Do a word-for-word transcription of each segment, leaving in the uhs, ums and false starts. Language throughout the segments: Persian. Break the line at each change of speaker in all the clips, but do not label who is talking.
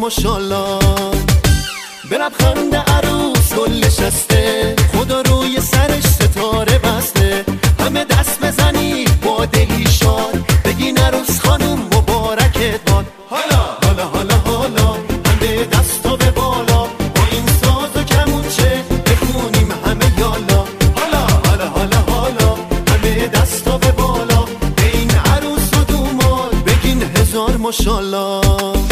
ماشالله. به لبخند عروس گل نشسته، خدا روی سرش ستاره بسته. همه دست بزنید با دلی شاد، بگین عروس خانم مبارکت باد. حالا حالا حالا حالا همه دستا به بالا، با این ساز و کمونچه بخونیم همه یالا. حالا حالا حالا حالا همه دستا به بالا، به این عروس و دوماد بگین هزار ماشالله.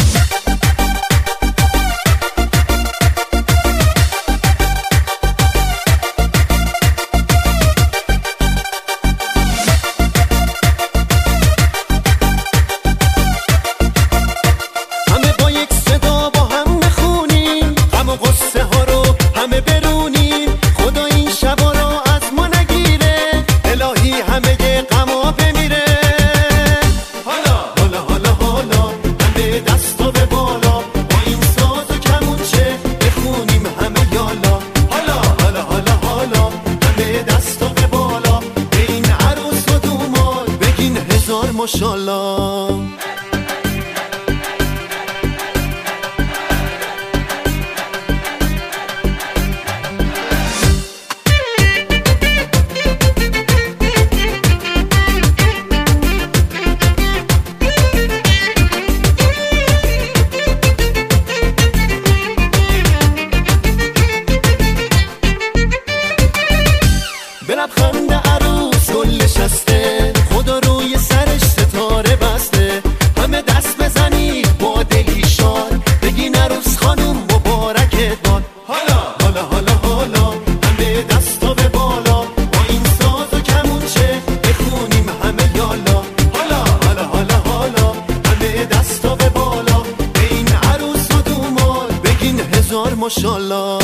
ماشالله. به لبخند عروس گل نشسته، خدا روی سرش ستاره بسته. همه دست بزنید با دلی شاد، بگین عروس خانم مبارکت باد. حالا حالا حالا حالا همه دستا به بالا، با این ساز و کمونچه بخونیم همه یالا. حالا حالا حالا حالا همه دستا به بالا، به این عروس و دوماد بگین هزار ماشالله.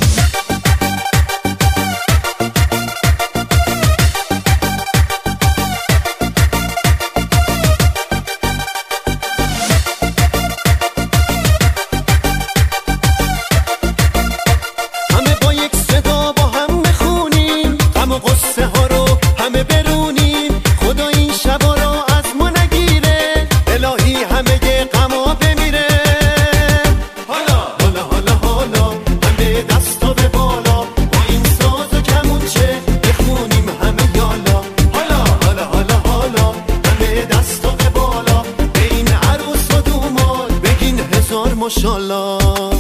قصه ها رو همه برونیم، خدا این شبا رو از ما نگیره، الهی همه غما بمیره. حالا حالا حالا حالا همه دستا به بالا، با این ساز و کمونچه بخونیم همه یالا. حالا حالا حالا حالا همه دستا به بالا، به این عروس و دوماد بگین هزار ماشالله.